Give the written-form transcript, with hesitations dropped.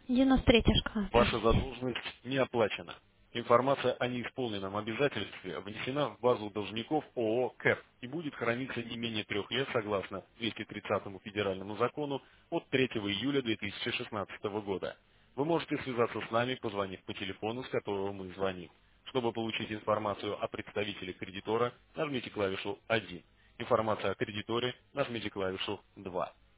93 шкала, Ваша простите. задолженность не оплачена. Информация о неисполненном обязательстве внесена в базу должников ООО КЭП и будет храниться не менее 3 лет согласно 230 федеральному закону от 3 июля 2016 года. Вы можете связаться с нами, позвонив по телефону, с которого мы звоним. Чтобы получить информацию о представителе кредитора, нажмите клавишу 1. Информация о кредиторе, нажмите клавишу 2.